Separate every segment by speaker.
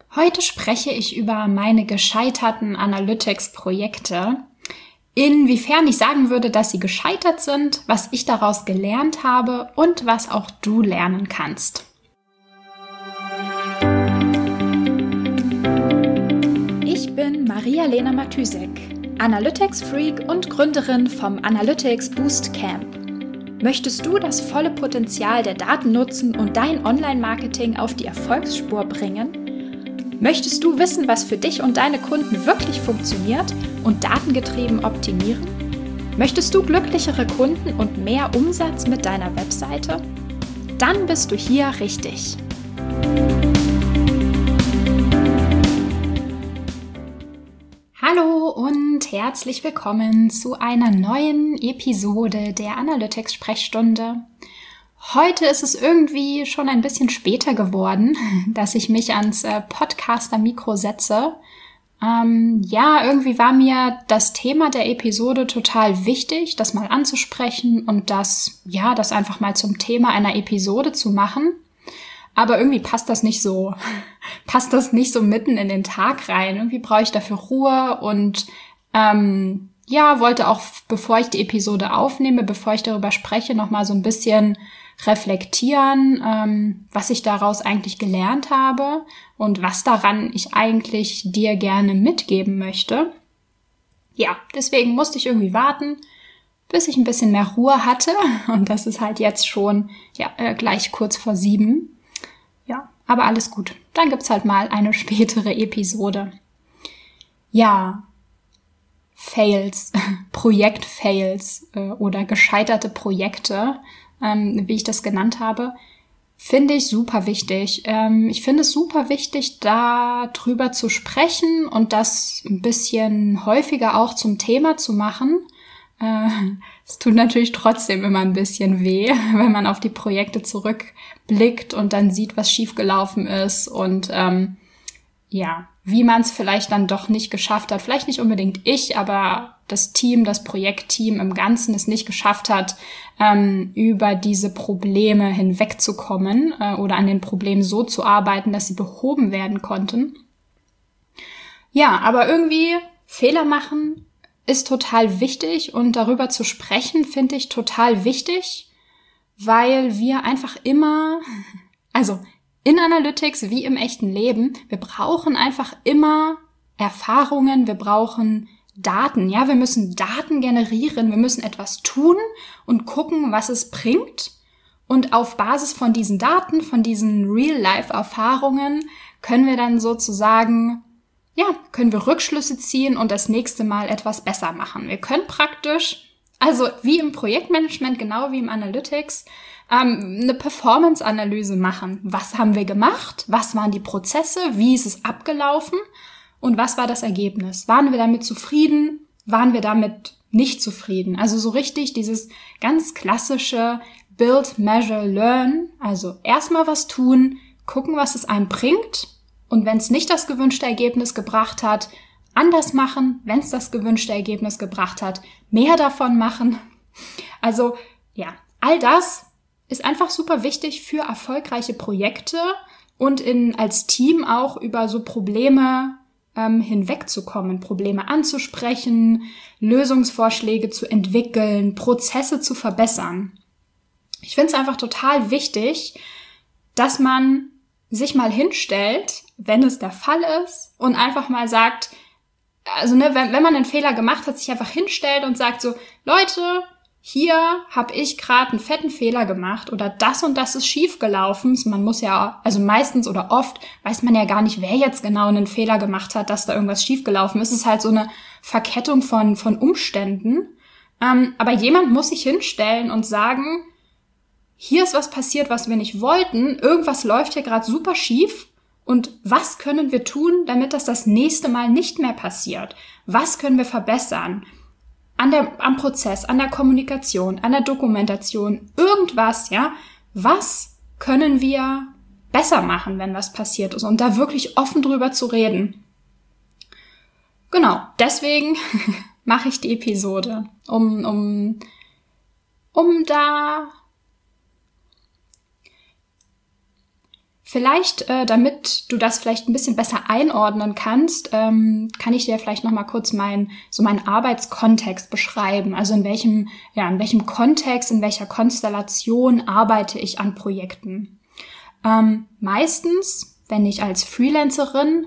Speaker 1: Heute spreche ich über meine gescheiterten Analytics-Projekte, inwiefern ich sagen würde, dass sie gescheitert sind, was ich daraus gelernt habe und was auch du lernen kannst. Ich bin Maria-Lena Matysek, Analytics-Freak und Gründerin vom Analytics Boost Camp. Möchtest du das volle Potenzial der Daten nutzen und dein Online-Marketing auf die Erfolgsspur bringen? Möchtest du wissen, was für dich und deine Kunden wirklich funktioniert und datengetrieben optimieren? Möchtest du glücklichere Kunden und mehr Umsatz mit deiner Webseite? Dann bist du hier richtig. Hallo und herzlich willkommen zu einer neuen Episode der Analytics-Sprechstunde. Heute ist es irgendwie schon ein bisschen später geworden, dass ich mich ans Podcaster-Mikro setze. Irgendwie war mir das Thema der Episode total wichtig, das mal anzusprechen und das einfach mal zum Thema einer Episode zu machen. Aber irgendwie passt das nicht so mitten in den Tag rein. Irgendwie brauche ich dafür Ruhe und wollte auch, bevor ich die Episode aufnehme, bevor ich darüber spreche, nochmal so ein bisschen reflektieren, was ich daraus eigentlich gelernt habe und was daran ich eigentlich dir gerne mitgeben möchte. Ja, deswegen musste ich irgendwie warten, bis ich ein bisschen mehr Ruhe hatte. Und das ist halt jetzt schon gleich kurz vor 7. Ja, aber alles gut. Dann gibt's halt mal eine spätere Episode. Ja, Fails, Projekt-Fails oder gescheiterte Projekte, wie ich das genannt habe, finde ich super wichtig. Ich finde es super wichtig, darüber zu sprechen und das ein bisschen häufiger auch zum Thema zu machen. Es tut natürlich trotzdem immer ein bisschen weh, wenn man auf die Projekte zurückblickt und dann sieht, was schiefgelaufen ist und wie man es vielleicht dann doch nicht geschafft hat. Vielleicht nicht unbedingt ich, aber das Projektteam im Ganzen es nicht geschafft hat, über diese Probleme hinwegzukommen oder an den Problemen so zu arbeiten, dass sie behoben werden konnten. Ja, aber irgendwie Fehler machen ist total wichtig und darüber zu sprechen finde ich total wichtig, weil wir einfach immer, in Analytics wie im echten Leben, wir brauchen einfach immer Erfahrungen, wir brauchen Daten, ja, wir müssen Daten generieren, wir müssen etwas tun und gucken, was es bringt. Und auf Basis von diesen Daten, von diesen Real-Life-Erfahrungen können wir dann sozusagen, können wir Rückschlüsse ziehen und das nächste Mal etwas besser machen. Wir können praktisch, wie im Projektmanagement, genau wie im Analytics, eine Performance-Analyse machen. Was haben wir gemacht? Was waren die Prozesse? Wie ist es abgelaufen? Und was war das Ergebnis? Waren wir damit zufrieden? Waren wir damit nicht zufrieden? Also so richtig dieses ganz klassische Build, Measure, Learn. Also erstmal was tun, gucken, was es einem bringt. Und wenn es nicht das gewünschte Ergebnis gebracht hat, anders machen. Wenn es das gewünschte Ergebnis gebracht hat, mehr davon machen. All das ist einfach super wichtig für erfolgreiche Projekte und als Team auch über so Probleme hinwegzukommen, Probleme anzusprechen, Lösungsvorschläge zu entwickeln, Prozesse zu verbessern. Ich finde es einfach total wichtig, dass man sich mal hinstellt, wenn es der Fall ist, und einfach mal sagt, wenn man einen Fehler gemacht hat, sich einfach hinstellt und sagt so, Leute, hier habe ich gerade einen fetten Fehler gemacht oder das und das ist schiefgelaufen. Man muss ja, meistens oder oft weiß man ja gar nicht, wer jetzt genau einen Fehler gemacht hat, dass da irgendwas schiefgelaufen ist. Es ist halt so eine Verkettung von Umständen. Aber jemand muss sich hinstellen und sagen, hier ist was passiert, was wir nicht wollten. Irgendwas läuft hier gerade super schief. Und was können wir tun, damit das nächste Mal nicht mehr passiert? Was können wir verbessern? Am Prozess, an der Kommunikation, an der Dokumentation, irgendwas, ja. Was können wir besser machen, wenn was passiert ist? Und da wirklich offen drüber zu reden. Genau, deswegen mache ich die Episode, um da Vielleicht, damit du das vielleicht ein bisschen besser einordnen kannst, kann ich dir vielleicht noch mal kurz meinen Arbeitskontext beschreiben. Also in welchem Kontext, in welcher Konstellation arbeite ich an Projekten. Meistens, wenn ich als Freelancerin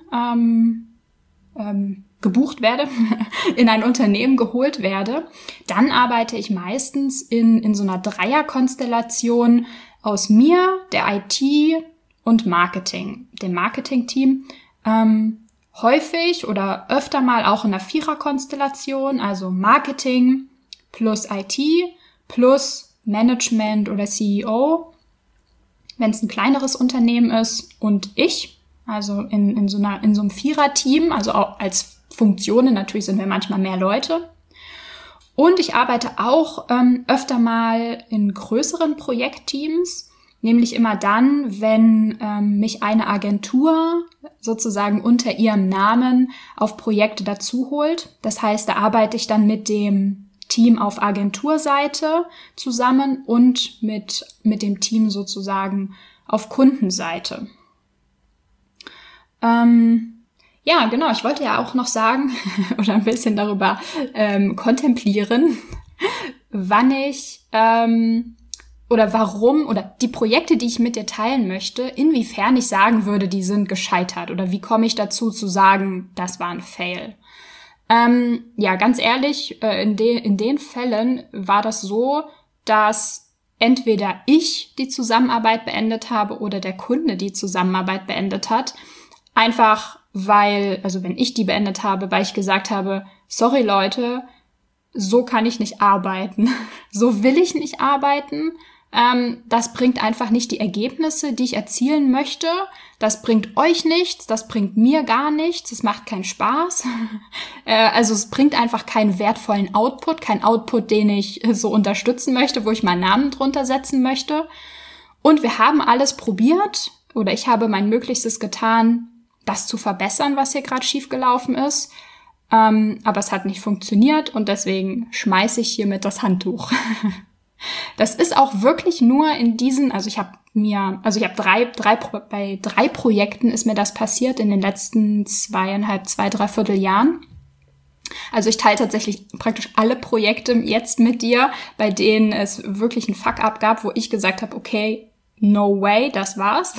Speaker 1: gebucht werde, in ein Unternehmen geholt werde, dann arbeite ich meistens in so einer Dreierkonstellation aus mir, der IT und Marketing, dem Marketing-Team, häufig oder öfter mal auch in einer Viererkonstellation, also Marketing plus IT plus Management oder CEO, wenn es ein kleineres Unternehmen ist, und ich, also in so einem Vierer-Team, also auch als Funktionen, natürlich sind wir manchmal mehr Leute. Und ich arbeite auch öfter mal in größeren Projektteams, nämlich immer dann, wenn mich eine Agentur sozusagen unter ihrem Namen auf Projekte dazu holt. Das heißt, da arbeite ich dann mit dem Team auf Agenturseite zusammen und mit dem Team sozusagen auf Kundenseite. Ja, genau, ich wollte ja auch noch sagen oder ein bisschen darüber kontemplieren, wann ich oder warum oder die Projekte, die ich mit dir teilen möchte, inwiefern ich sagen würde, die sind gescheitert, oder wie komme ich dazu zu sagen, das war ein Fail. Ja, ganz ehrlich, in den Fällen war das so, dass entweder ich die Zusammenarbeit beendet habe oder der Kunde die Zusammenarbeit beendet hat. Einfach weil, also wenn ich die beendet habe, weil ich gesagt habe, sorry Leute, so kann ich nicht arbeiten, so will ich nicht arbeiten, das bringt einfach nicht die Ergebnisse, die ich erzielen möchte, das bringt euch nichts, das bringt mir gar nichts, es macht keinen Spaß, also es bringt einfach keinen wertvollen Output, keinen Output, den ich so unterstützen möchte, wo ich meinen Namen drunter setzen möchte, und wir haben alles probiert, oder ich habe mein Möglichstes getan, das zu verbessern, was hier gerade schiefgelaufen ist. Aber es hat nicht funktioniert und deswegen schmeiße ich hiermit das Handtuch. Das ist auch wirklich nur in diesen, bei 3 Projekten ist mir das passiert in den letzten 2,5 Jahren. Also ich teile tatsächlich praktisch alle Projekte jetzt mit dir, bei denen es wirklich einen Fuck-up gab, wo ich gesagt habe, okay, no way, das war's.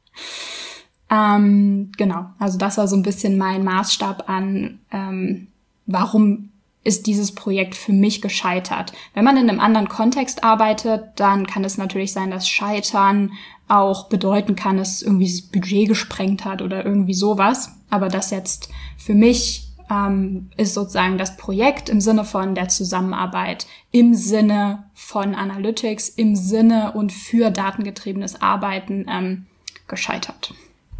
Speaker 1: Genau, also das war so ein bisschen mein Maßstab an, warum ist dieses Projekt für mich gescheitert. Wenn man in einem anderen Kontext arbeitet, dann kann es natürlich sein, dass Scheitern auch bedeuten kann, dass irgendwie das Budget gesprengt hat oder irgendwie sowas. Aber das jetzt für mich ist sozusagen das Projekt im Sinne von der Zusammenarbeit, im Sinne von Analytics, im Sinne und für datengetriebenes Arbeiten gescheitert.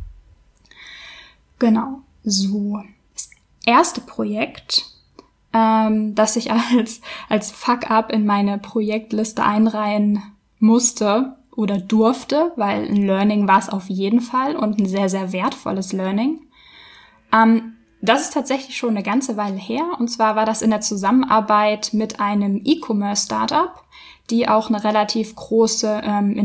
Speaker 1: Genau, so. Das erste Projekt, das ich als Fuck-up in meine Projektliste einreihen musste oder durfte, weil ein Learning war es auf jeden Fall und ein sehr, sehr wertvolles Learning. Das ist tatsächlich schon eine ganze Weile her, und zwar war das in der Zusammenarbeit mit einem E-Commerce-Startup, die auch eine relativ große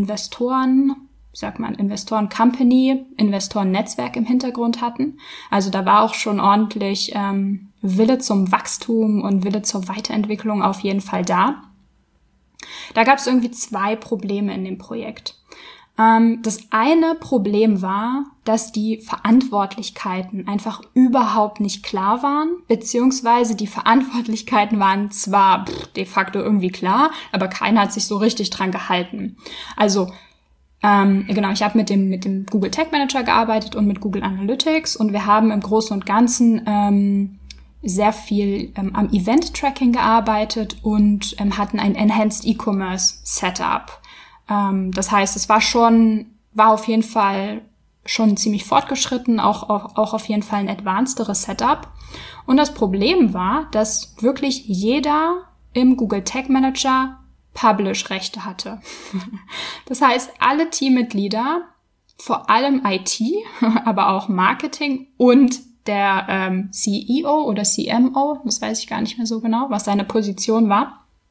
Speaker 1: Investoren-Company, Investoren-Netzwerk im Hintergrund hatten. Also da war auch schon ordentlich Wille zum Wachstum und Wille zur Weiterentwicklung auf jeden Fall da. Da gab es irgendwie 2 Probleme in dem Projekt. Das eine Problem war, dass die Verantwortlichkeiten einfach überhaupt nicht klar waren, beziehungsweise die Verantwortlichkeiten waren zwar de facto irgendwie klar, aber keiner hat sich so richtig dran gehalten. Also genau, ich habe mit dem Google Tag Manager gearbeitet und mit Google Analytics, und wir haben im Großen und Ganzen sehr viel am Event-Tracking gearbeitet und hatten ein Enhanced E-Commerce Setup. Das heißt, es war auf jeden Fall schon ziemlich fortgeschritten, auch auf jeden Fall ein advancederes Setup. Und das Problem war, dass wirklich jeder im Google Tag Manager Publish-Rechte hatte. Das heißt, alle Teammitglieder, vor allem IT, aber auch Marketing und der CEO oder CMO, das weiß ich gar nicht mehr so genau, was seine Position war,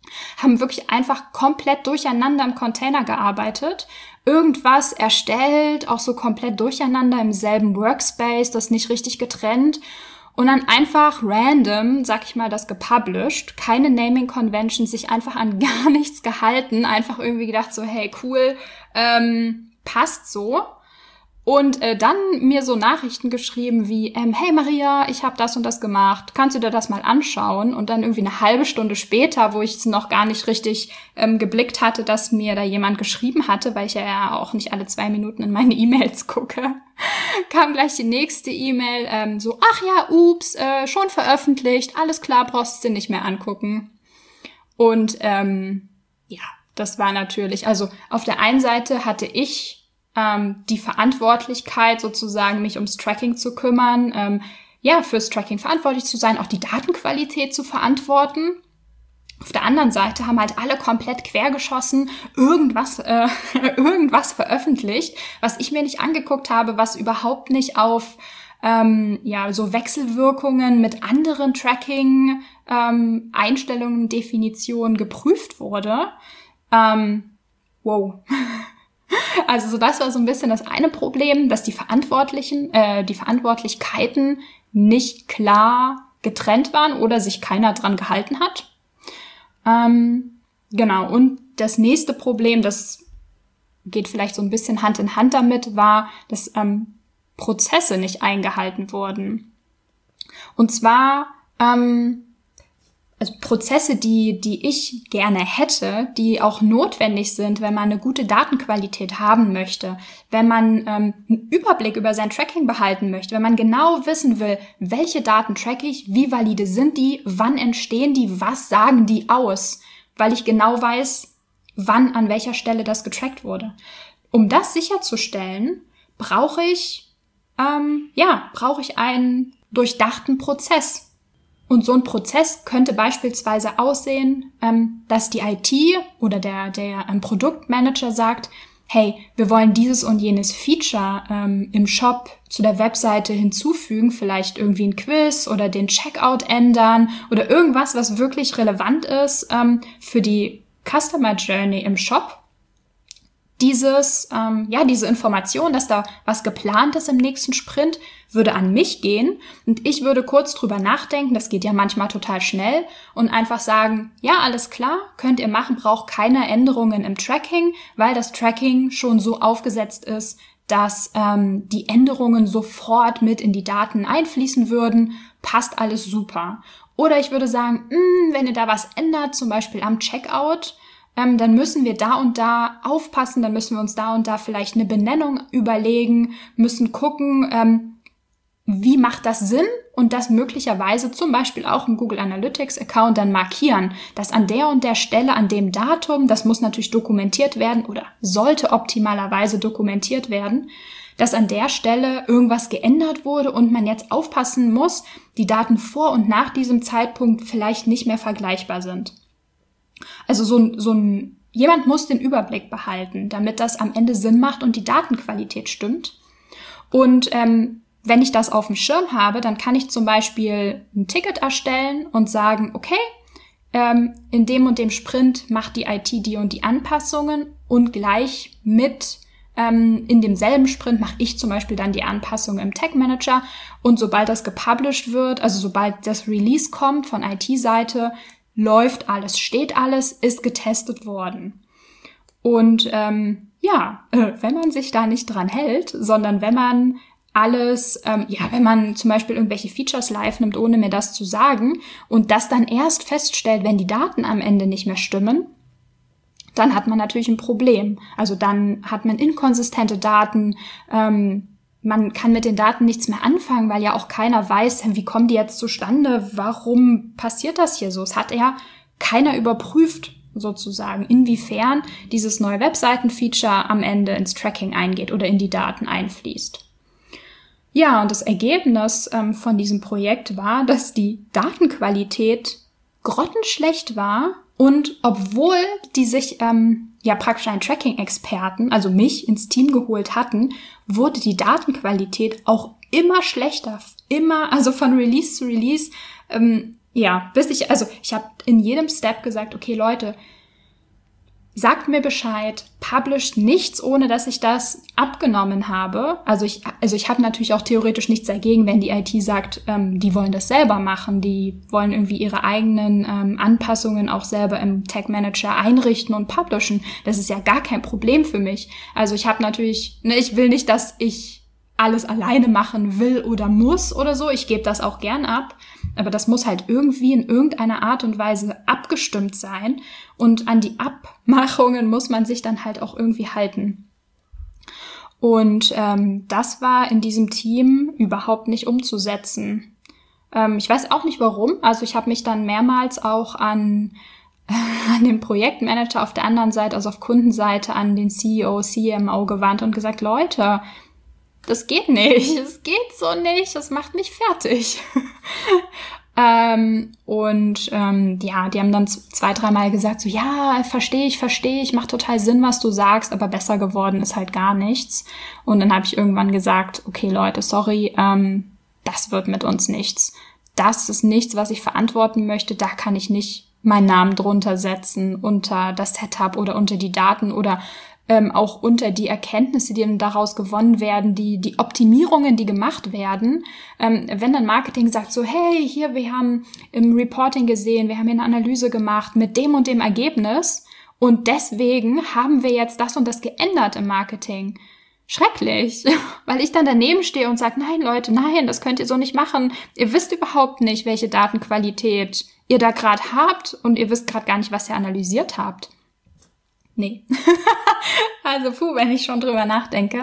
Speaker 1: haben wirklich einfach komplett durcheinander im Container gearbeitet, irgendwas erstellt, auch so komplett durcheinander im selben Workspace, das nicht richtig getrennt und dann einfach random, sag ich mal, das gepublished, keine Naming Convention, sich einfach an gar nichts gehalten, einfach irgendwie gedacht so, hey, cool, passt so. Und dann mir so Nachrichten geschrieben wie, hey Maria, ich habe das und das gemacht, kannst du dir das mal anschauen? Und dann irgendwie eine halbe Stunde später, wo ich es noch gar nicht richtig geblickt hatte, dass mir da jemand geschrieben hatte, weil ich ja auch nicht alle 2 Minuten in meine E-Mails gucke, kam gleich die nächste E-Mail, so, ach ja, ups, schon veröffentlicht, alles klar, brauchst du dir nicht mehr angucken. Und ja, das war natürlich, also auf der einen Seite hatte ich die Verantwortlichkeit sozusagen, mich ums Tracking zu kümmern, fürs Tracking verantwortlich zu sein, auch die Datenqualität zu verantworten. Auf der anderen Seite haben halt alle komplett quergeschossen, irgendwas veröffentlicht, was ich mir nicht angeguckt habe, was überhaupt nicht auf so Wechselwirkungen mit anderen Tracking-Einstellungen, Definitionen geprüft wurde. Wow. Also so das war so ein bisschen das eine Problem, dass die Verantwortlichkeiten nicht klar getrennt waren oder sich keiner dran gehalten hat. Genau, und das nächste Problem, das geht vielleicht so ein bisschen Hand in Hand damit, war, dass Prozesse nicht eingehalten wurden. Und zwar also Prozesse, die ich gerne hätte, die auch notwendig sind, wenn man eine gute Datenqualität haben möchte, wenn man einen Überblick über sein Tracking behalten möchte, wenn man genau wissen will, welche Daten tracke ich, wie valide sind die, wann entstehen die, was sagen die aus, weil ich genau weiß, wann an welcher Stelle das getrackt wurde. Um das sicherzustellen, brauche ich einen durchdachten Prozess. Und so ein Prozess könnte beispielsweise aussehen, dass die IT oder der Produktmanager sagt, hey, wir wollen dieses und jenes Feature im Shop zu der Webseite hinzufügen, vielleicht irgendwie ein Quiz oder den Checkout ändern oder irgendwas, was wirklich relevant ist für die Customer Journey im Shop. Diese Information, dass da was geplant ist im nächsten Sprint, würde an mich gehen und ich würde kurz drüber nachdenken, das geht ja manchmal total schnell, und einfach sagen, ja, alles klar, könnt ihr machen, braucht keine Änderungen im Tracking, weil das Tracking schon so aufgesetzt ist, dass die Änderungen sofort mit in die Daten einfließen würden, passt alles super. Oder ich würde sagen, wenn ihr da was ändert, zum Beispiel am Checkout, dann müssen wir da und da aufpassen, dann müssen wir uns da und da vielleicht eine Benennung überlegen, müssen gucken, wie macht das Sinn, und das möglicherweise zum Beispiel auch im Google Analytics Account dann markieren, dass an der und der Stelle, an dem Datum, das muss natürlich dokumentiert werden oder sollte optimalerweise dokumentiert werden, dass an der Stelle irgendwas geändert wurde und man jetzt aufpassen muss, die Daten vor und nach diesem Zeitpunkt vielleicht nicht mehr vergleichbar sind. Also jemand muss den Überblick behalten, damit das am Ende Sinn macht und die Datenqualität stimmt. Und wenn ich das auf dem Schirm habe, dann kann ich zum Beispiel ein Ticket erstellen und sagen, okay, in dem und dem Sprint macht die IT die und die Anpassungen und gleich mit in demselben Sprint mache ich zum Beispiel dann die Anpassungen im Tag Manager, und sobald das gepublished wird, also sobald das Release kommt von IT-Seite, läuft alles, steht alles, ist getestet worden. Und wenn man sich da nicht dran hält, sondern wenn man alles, wenn man zum Beispiel irgendwelche Features live nimmt, ohne mir das zu sagen, und das dann erst feststellt, wenn die Daten am Ende nicht mehr stimmen, dann hat man natürlich ein Problem. Also dann hat man inkonsistente Daten, man kann mit den Daten nichts mehr anfangen, weil ja auch keiner weiß, wie kommen die jetzt zustande, warum passiert das hier so. Es hat ja keiner überprüft, sozusagen, inwiefern dieses neue Webseiten-Feature am Ende ins Tracking eingeht oder in die Daten einfließt. Ja, und das Ergebnis von diesem Projekt war, dass die Datenqualität grottenschlecht war, und obwohl die sich praktisch einen Tracking-Experten, also mich, ins Team geholt hatten, wurde die Datenqualität auch immer schlechter, also von Release zu Release, ich habe in jedem Step gesagt, okay Leute, sagt mir Bescheid, publisht nichts, ohne dass ich das abgenommen habe. Also ich habe natürlich auch theoretisch nichts dagegen, wenn die IT sagt, die wollen das selber machen, die wollen irgendwie ihre eigenen Anpassungen auch selber im Tag Manager einrichten und publishen. Das ist ja gar kein Problem für mich. Also ich habe natürlich, ich will nicht, dass ich alles alleine machen will oder muss oder so. Ich gebe das auch gern ab. Aber das muss halt irgendwie in irgendeiner Art und Weise abgestimmt sein. Und an die Abmachungen muss man sich dann halt auch irgendwie halten. Und das war in diesem Team überhaupt nicht umzusetzen. Ich weiß auch nicht warum. Also ich habe mich dann mehrmals auch an den Projektmanager auf der anderen Seite, also auf Kundenseite, an den CEO, CMO gewandt und gesagt, Leute, das geht nicht, es geht so nicht, das macht mich fertig. Die haben dann 2-3 Mal gesagt, so, ja, verstehe ich, macht total Sinn, was du sagst, aber besser geworden ist halt gar nichts. Und dann habe ich irgendwann gesagt, okay Leute, sorry, das wird mit uns nichts. Das ist nichts, was ich verantworten möchte, da kann ich nicht meinen Namen drunter setzen, unter das Setup oder unter die Daten oder auch unter die Erkenntnisse, die dann daraus gewonnen werden, die Optimierungen, die gemacht werden. Wenn dann Marketing sagt so, hey, hier, wir haben im Reporting gesehen, wir haben hier eine Analyse gemacht mit dem und dem Ergebnis und deswegen haben wir jetzt das und das geändert im Marketing. Schrecklich, weil ich dann daneben stehe und sage, nein Leute, nein, das könnt ihr so nicht machen. Ihr wisst überhaupt nicht, welche Datenqualität ihr da gerade habt und ihr wisst gerade gar nicht, was ihr analysiert habt. Nee. Also wenn ich schon drüber nachdenke.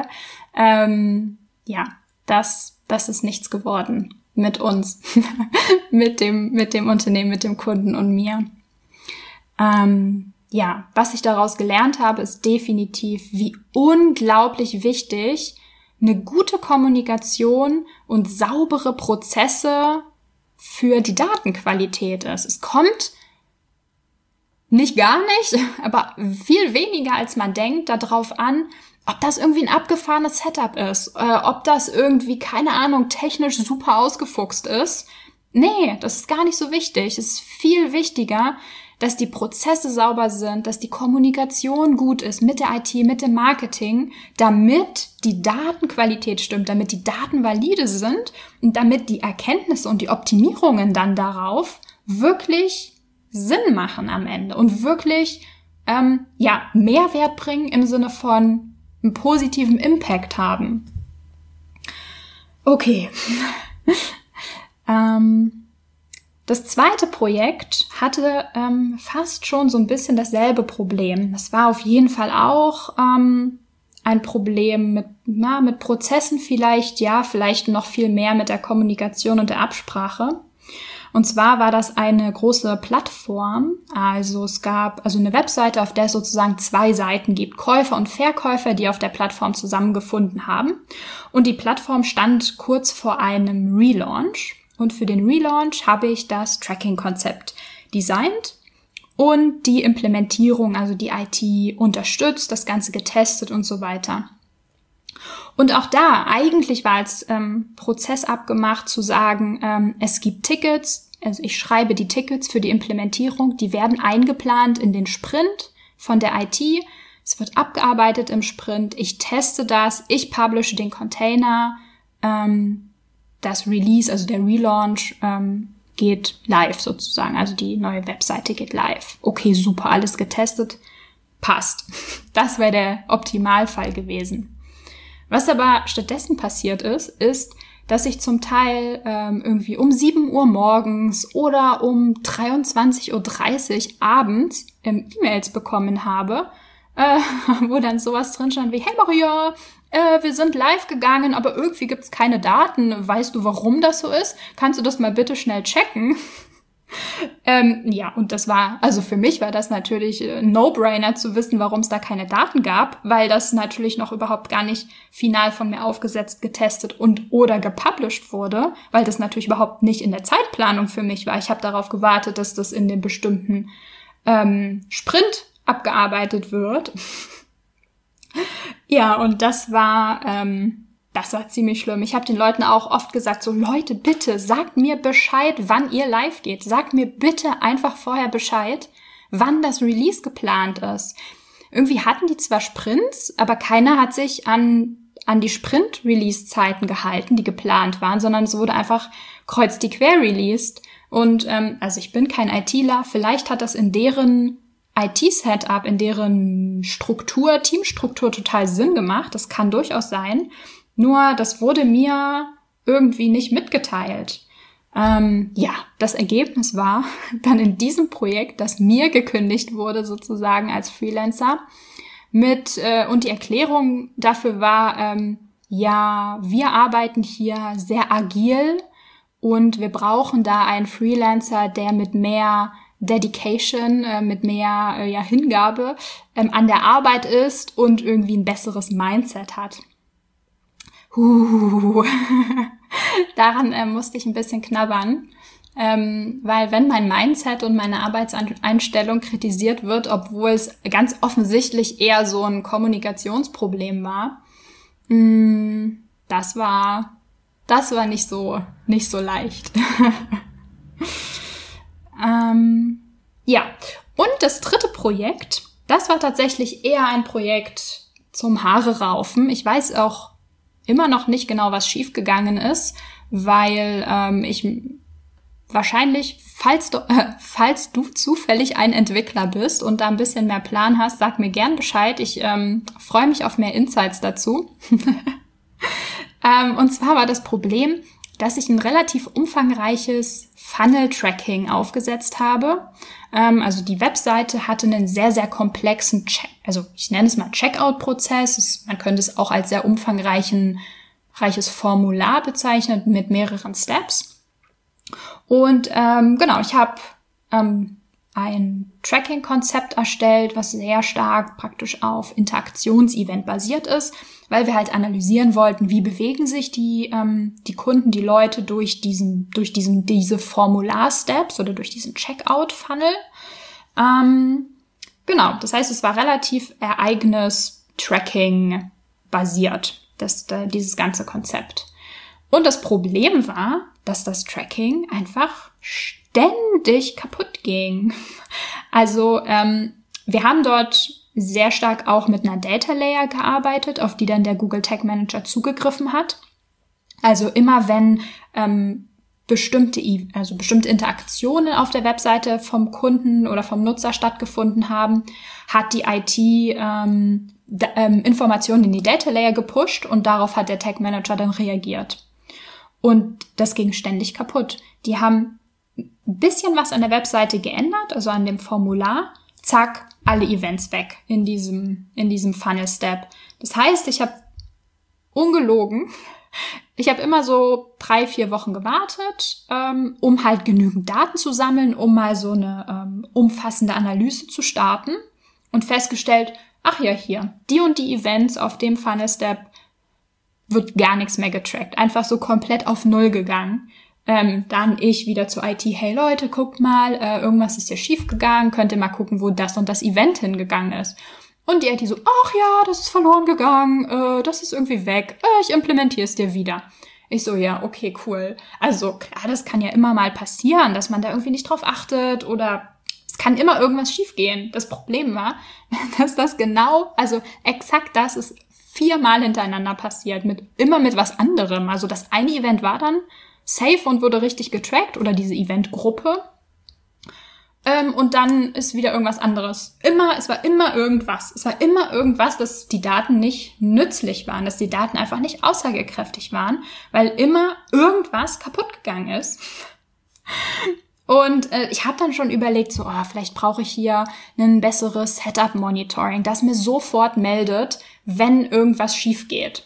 Speaker 1: Das ist nichts geworden mit uns, mit dem Unternehmen, mit dem Kunden und mir. Was ich daraus gelernt habe, ist definitiv, wie unglaublich wichtig eine gute Kommunikation und saubere Prozesse für die Datenqualität ist. Es kommt nicht gar nicht, aber viel weniger als man denkt, darauf an, ob das irgendwie ein abgefahrenes Setup ist, ob das irgendwie, keine Ahnung, technisch super ausgefuchst ist. Nee, das ist gar nicht so wichtig. Es ist viel wichtiger, dass die Prozesse sauber sind, dass die Kommunikation gut ist mit der IT, mit dem Marketing, damit die Datenqualität stimmt, damit die Daten valide sind und damit die Erkenntnisse und die Optimierungen dann darauf wirklich Sinn machen am Ende und wirklich Mehrwert bringen im Sinne von einen positiven Impact haben. Okay. Das zweite Projekt hatte fast schon so ein bisschen dasselbe Problem. Das war auf jeden Fall auch ein Problem mit Prozessen vielleicht noch viel mehr mit der Kommunikation und der Absprache. Und zwar war das eine große Plattform, also es gab eine Webseite, auf der es sozusagen 2 Seiten gibt, Käufer und Verkäufer, die auf der Plattform zusammengefunden haben. Und die Plattform stand kurz vor einem Relaunch. Und für den Relaunch habe ich das Tracking-Konzept designt und die Implementierung, also die IT unterstützt, das Ganze getestet und so weiter. Und auch da, eigentlich war als Prozess abgemacht zu sagen, es gibt Tickets, also ich schreibe die Tickets für die Implementierung, die werden eingeplant in den Sprint von der IT, es wird abgearbeitet im Sprint, ich teste das, ich publishe den Container, das Release, also der Relaunch geht live sozusagen, also die neue Webseite geht live. Okay, super, alles getestet, passt. Das wäre der Optimalfall gewesen. Was aber stattdessen passiert ist, dass ich zum Teil irgendwie um 7 Uhr morgens oder um 23.30 Uhr abends E-Mails bekommen habe, wo dann sowas drin stand wie, hey Maria, wir sind live gegangen, aber irgendwie gibt's keine Daten. Weißt du, warum das so ist? Kannst du das mal bitte schnell checken? Und das war, also für mich war das natürlich ein No-Brainer zu wissen, warum es da keine Daten gab, weil das natürlich noch überhaupt gar nicht final von mir aufgesetzt, getestet und oder gepublished wurde, weil das natürlich überhaupt nicht in der Zeitplanung für mich war. Ich habe darauf gewartet, dass das in dem bestimmten Sprint abgearbeitet wird. Ja, und das war das war ziemlich schlimm. Ich habe den Leuten auch oft gesagt, so Leute, bitte sagt mir Bescheid, wann ihr live geht. Sagt mir bitte einfach vorher Bescheid, wann das Release geplant ist. Irgendwie hatten die zwar Sprints, aber keiner hat sich an die Sprint-Release-Zeiten gehalten, die geplant waren, sondern es wurde einfach kreuz die quer released. Und also ich bin kein ITler, vielleicht hat das in deren IT-Setup, in deren Teamstruktur total Sinn gemacht. Das kann durchaus sein. Nur das wurde mir irgendwie nicht mitgeteilt. Das Ergebnis war dann in diesem Projekt, das mir gekündigt wurde sozusagen als Freelancer, und die Erklärung dafür war, wir arbeiten hier sehr agil und wir brauchen da einen Freelancer, der mit mehr Dedication, mit mehr Hingabe an der Arbeit ist und irgendwie ein besseres Mindset hat. Daran musste ich ein bisschen knabbern, weil wenn mein Mindset und meine Arbeitseinstellung kritisiert wird, obwohl es ganz offensichtlich eher so ein Kommunikationsproblem war, das war nicht so leicht. Und das dritte Projekt, das war tatsächlich eher ein Projekt zum Haare raufen. Ich weiß auch immer noch nicht genau, was schiefgegangen ist, weil ich wahrscheinlich, falls du zufällig ein Entwickler bist und da ein bisschen mehr Plan hast, sag mir gern Bescheid. Ich freue mich auf mehr Insights dazu. Und zwar war das Problem, dass ich ein relativ umfangreiches Funnel-Tracking aufgesetzt habe. Also die Webseite hatte einen sehr, sehr komplexen ich nenne es mal Checkout-Prozess. Man könnte es auch als sehr umfangreiches Formular bezeichnen mit mehreren Steps. Und ich habe ein Tracking-Konzept erstellt, was sehr stark praktisch auf Interaktionsevent basiert ist, weil wir halt analysieren wollten, wie bewegen sich die Kunden, die Leute durch diese Formular-Steps oder durch diesen Checkout-Funnel. Das heißt, es war relativ Ereignis-Tracking basiert, dieses ganze Konzept. Und das Problem war, dass das Tracking einfach ständig kaputt ging. Also wir haben dort sehr stark auch mit einer Data Layer gearbeitet, auf die dann der Google Tag Manager zugegriffen hat. Also immer wenn bestimmte Interaktionen auf der Webseite vom Kunden oder vom Nutzer stattgefunden haben, hat die IT Informationen in die Data Layer gepusht und darauf hat der Tag Manager dann reagiert. Und das ging ständig kaputt. Die haben ein bisschen was an der Webseite geändert, also an dem Formular. Zack, alle Events weg in diesem Funnel-Step. Das heißt, ich habe ungelogen, ich habe immer so 3-4 Wochen gewartet, um halt genügend Daten zu sammeln, um mal so eine umfassende Analyse zu starten und festgestellt, ach ja, hier, die und die Events auf dem Funnel-Step wird gar nichts mehr getrackt. Einfach so komplett auf Null gegangen. Dann ich wieder zur IT, hey Leute, guckt mal, irgendwas ist hier schief gegangen, könnt ihr mal gucken, wo das und das Event hingegangen ist. Und die IT so, ach ja, das ist verloren gegangen, das ist irgendwie weg, ich implementiere es dir wieder. Ich so, ja, okay, cool. Also klar, das kann ja immer mal passieren, dass man da irgendwie nicht drauf achtet oder es kann immer irgendwas schiefgehen. Das Problem war, dass das exakt das ist 4-mal hintereinander passiert, immer mit was anderem. Also das eine Event war dann safe und wurde richtig getrackt oder diese Eventgruppe. Und dann ist wieder irgendwas anderes. Es war immer irgendwas. Es war immer irgendwas, dass die Daten nicht nützlich waren, dass die Daten einfach nicht aussagekräftig waren, weil immer irgendwas kaputt gegangen ist. Und ich habe dann schon überlegt, so, vielleicht brauche ich hier ein besseres Setup-Monitoring, das mir sofort meldet, wenn irgendwas schief geht.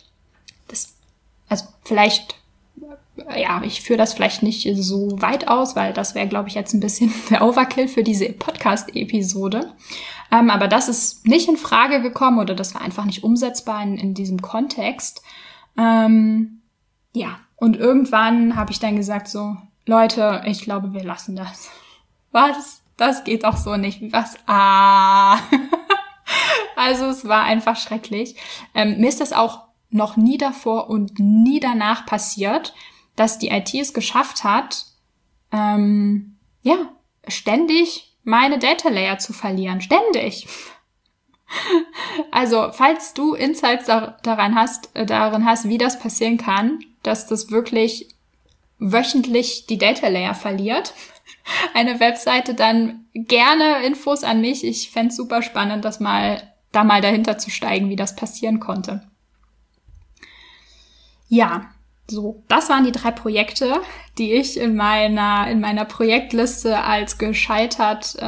Speaker 1: Ich führe das vielleicht nicht so weit aus, weil das wäre, glaube ich, jetzt ein bisschen der Overkill für diese Podcast-Episode. Aber das ist nicht in Frage gekommen oder das war einfach nicht umsetzbar in diesem Kontext. Und irgendwann habe ich dann gesagt so, Leute, ich glaube, wir lassen das. Was? Das geht doch so nicht. Was? Also es war einfach schrecklich. Mir ist das auch noch nie davor und nie danach passiert, dass die IT es geschafft hat, ständig meine Data Layer zu verlieren. Ständig. Also, falls du Insights darin hast, wie das passieren kann, dass das wirklich wöchentlich die Data Layer verliert, eine Webseite, dann gerne Infos an mich. Ich fände es super spannend, da mal dahinter zu steigen, wie das passieren konnte. Ja, so, das waren die 3 Projekte, die ich in meiner Projektliste als gescheitert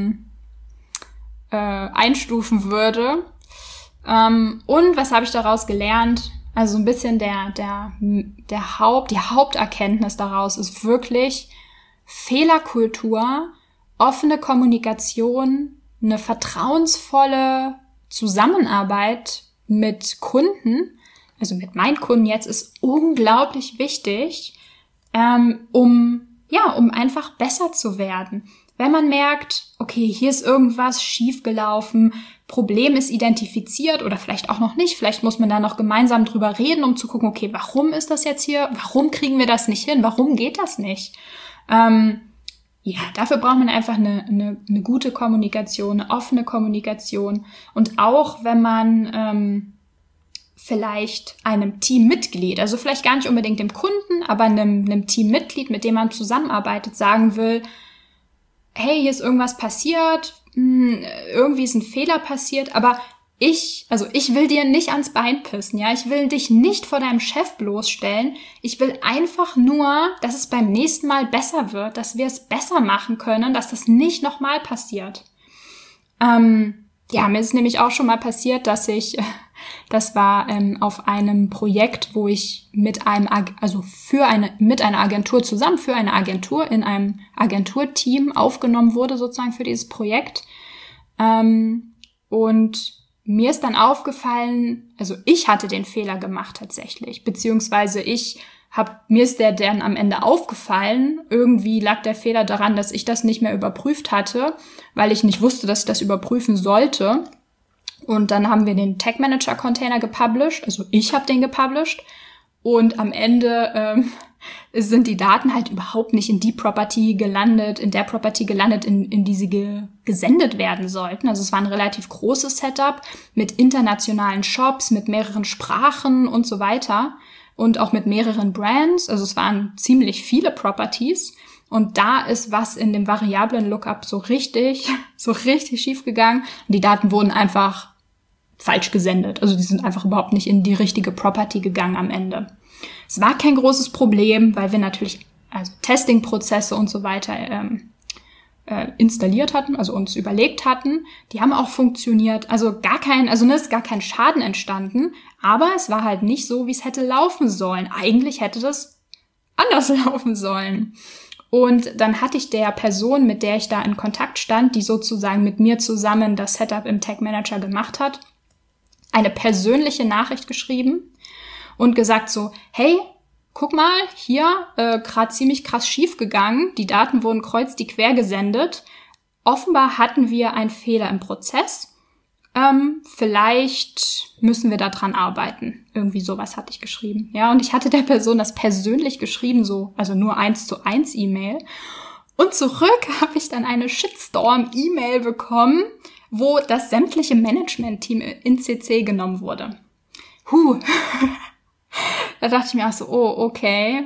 Speaker 1: einstufen würde. Und was habe ich daraus gelernt? Also ein bisschen die Haupterkenntnis daraus ist wirklich Fehlerkultur, offene Kommunikation, eine vertrauensvolle Zusammenarbeit mit Kunden, also mit meinen Kunden jetzt, ist unglaublich wichtig, um einfach besser zu werden. Wenn man merkt, okay, hier ist irgendwas schiefgelaufen, Problem ist identifiziert oder vielleicht auch noch nicht, vielleicht muss man da noch gemeinsam drüber reden, um zu gucken, okay, warum ist das jetzt hier, warum kriegen wir das nicht hin, warum geht das nicht? Dafür braucht man einfach eine gute Kommunikation, eine offene Kommunikation. Und auch wenn man vielleicht einem Teammitglied, also vielleicht gar nicht unbedingt dem Kunden, aber einem Teammitglied, mit dem man zusammenarbeitet, sagen will, hey, hier ist irgendwas passiert, irgendwie ist ein Fehler passiert, aber ich will dir nicht ans Bein pissen, ja, ich will dich nicht vor deinem Chef bloßstellen, ich will einfach nur, dass es beim nächsten Mal besser wird, dass wir es besser machen können, dass das nicht nochmal passiert. Mir ist nämlich auch schon mal passiert, dass das war auf einem Projekt, wo ich mit einer Agentur zusammen für eine Agentur in einem Agenturteam aufgenommen wurde, sozusagen für dieses Projekt. Und mir ist dann aufgefallen, also ich hatte den Fehler gemacht tatsächlich, beziehungsweise mir ist der dann am Ende aufgefallen. Irgendwie lag der Fehler daran, dass ich das nicht mehr überprüft hatte, weil ich nicht wusste, dass ich das überprüfen sollte. Und dann haben wir den Tag Manager Container gepublished, also ich habe den gepublished. Und am Ende sind die Daten halt überhaupt nicht in der Property gelandet, in die sie gesendet werden sollten. Also es war ein relativ großes Setup mit internationalen Shops, mit mehreren Sprachen und so weiter. Und auch mit mehreren Brands, also es waren ziemlich viele Properties. Und da ist was in dem Variablen-Lookup so richtig schief gegangen. Und die Daten wurden einfach falsch gesendet. Also die sind einfach überhaupt nicht in die richtige Property gegangen am Ende. Es war kein großes Problem, weil wir natürlich Testing-Prozesse und so weiter installiert hatten, also uns überlegt hatten. Die haben auch funktioniert. Also ist gar kein Schaden entstanden. Aber es war halt nicht so, wie es hätte laufen sollen. Eigentlich hätte das anders laufen sollen. Und dann hatte ich der Person, mit der ich da in Kontakt stand, die sozusagen mit mir zusammen das Setup im Tag Manager gemacht hat, eine persönliche Nachricht geschrieben und gesagt so, hey, guck mal, hier gerade ziemlich krass schief gegangen, die Daten wurden kreuz die quer gesendet. Offenbar hatten wir einen Fehler im Prozess. Vielleicht müssen wir da dran arbeiten. Irgendwie sowas hatte ich geschrieben. Ja, und ich hatte der Person das persönlich geschrieben, also nur 1:1 E-Mail. Und zurück habe ich dann eine Shitstorm-E-Mail bekommen, wo das sämtliche Management-Team in CC genommen wurde. Da dachte ich mir auch so, okay,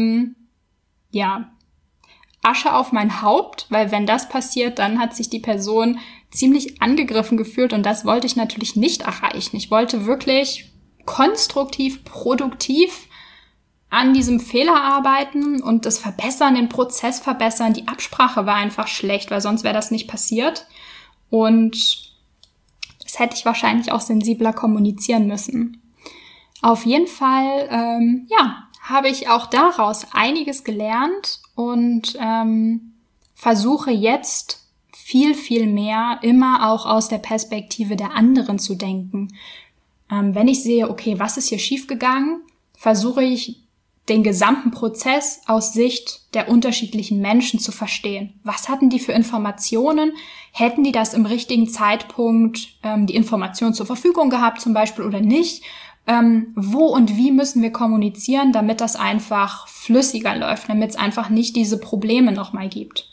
Speaker 1: Asche auf mein Haupt, weil wenn das passiert, dann hat sich die Person ziemlich angegriffen gefühlt und das wollte ich natürlich nicht erreichen. Ich wollte wirklich konstruktiv, produktiv an diesem Fehler arbeiten und das verbessern, den Prozess verbessern. Die Absprache war einfach schlecht, weil sonst wäre das nicht passiert. Und das hätte ich wahrscheinlich auch sensibler kommunizieren müssen. Auf jeden Fall, habe ich auch daraus einiges gelernt und versuche jetzt viel, viel mehr immer auch aus der Perspektive der anderen zu denken. Wenn ich sehe, okay, was ist hier schiefgegangen, versuche ich den gesamten Prozess aus Sicht der unterschiedlichen Menschen zu verstehen. Was hatten die für Informationen? Hätten die das im richtigen Zeitpunkt die Information zur Verfügung gehabt zum Beispiel oder nicht? wo und wie müssen wir kommunizieren, damit das einfach flüssiger läuft, damit es einfach nicht diese Probleme nochmal gibt.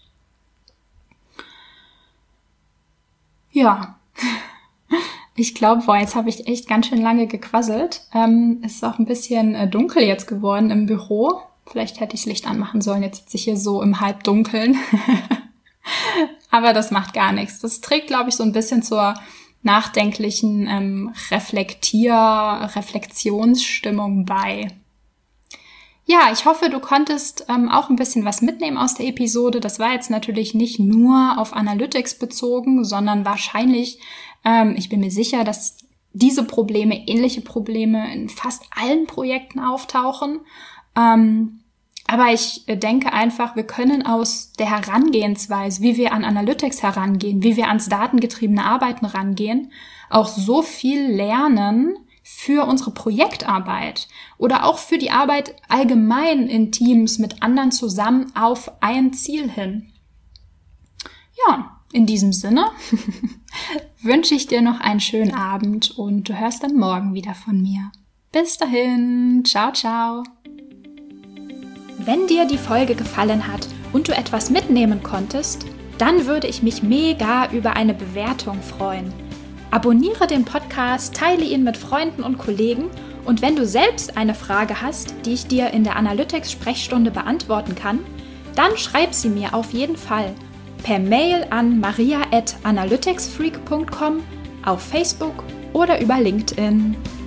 Speaker 1: Ja, ich glaube, jetzt habe ich echt ganz schön lange gequasselt. Es ist auch ein bisschen dunkel jetzt geworden im Büro. Vielleicht hätte ich das Licht anmachen sollen. Jetzt sitze ich hier so im Halbdunkeln. Aber das macht gar nichts. Das trägt, glaube ich, so ein bisschen zur nachdenklichen Reflexionsstimmung bei. Ja, ich hoffe, du konntest auch ein bisschen was mitnehmen aus der Episode. Das war jetzt natürlich nicht nur auf Analytics bezogen, sondern wahrscheinlich, ich bin mir sicher, dass diese Probleme, ähnliche Probleme in fast allen Projekten auftauchen. Aber ich denke einfach, wir können aus der Herangehensweise, wie wir an Analytics herangehen, wie wir ans datengetriebene Arbeiten rangehen, auch so viel lernen für unsere Projektarbeit oder auch für die Arbeit allgemein in Teams mit anderen zusammen auf ein Ziel hin. Ja, in diesem Sinne wünsche ich dir noch einen schönen Abend und du hörst dann morgen wieder von mir. Bis dahin, ciao, ciao. Wenn dir die Folge gefallen hat und du etwas mitnehmen konntest, dann würde ich mich mega über eine Bewertung freuen. Abonniere den Podcast, teile ihn mit Freunden und Kollegen und wenn du selbst eine Frage hast, die ich dir in der Analytics-Sprechstunde beantworten kann, dann schreib sie mir auf jeden Fall per Mail an maria@analyticsfreak.com, auf Facebook oder über LinkedIn.